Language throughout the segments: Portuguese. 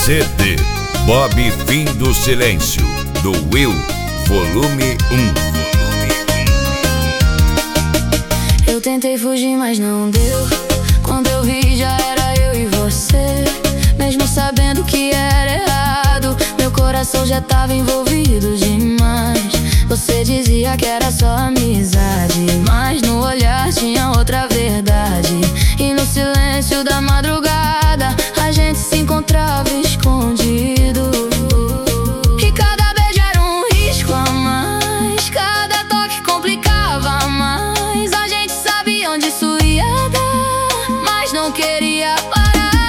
CD Bob Fim do Silêncio, do Will, volume 1. Eu tentei fugir, mas não deu. Quando eu vi, já era eu e você. Mesmo sabendo que era errado, meu coração já tava envolvido demais. Você dizia que era só amizade, mas no olhar tinha outra verdade. E no silêncio da madrugada a gente se encontrava escondido. E cada beijo era um risco a mais, cada toque complicava mais. A gente sabia onde isso ia dar, mas não queria parar.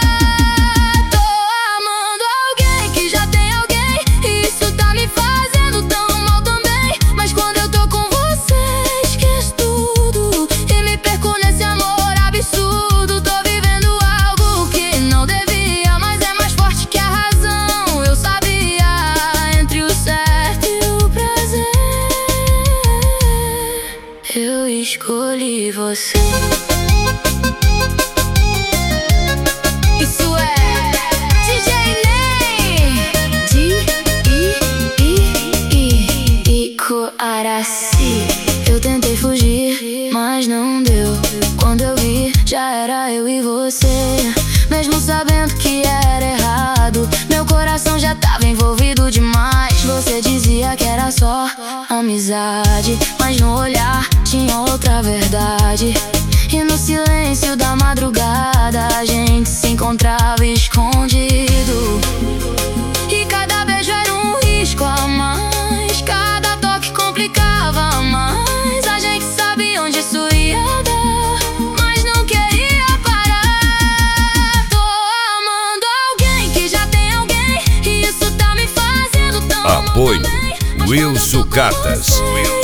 Eu escolhi você. Isso é DJ Ney, Ico Araci. Eu tentei fugir, mas não deu. Quando eu vi, já era eu e você. Mesmo sabendo que era errado, meu coração já tava envolvido demais. Você dizia que era só amizade, mas no olhar tinha outra verdade. E no silêncio da madrugada a gente se encontrava escondido. E cada beijo era um risco a mais, cada toque complicava mais. A gente sabia onde isso ia dar, mas não queria parar. Tô amando alguém que já tem alguém, e isso tá me fazendo tão mal. Apoio Will Sucatas.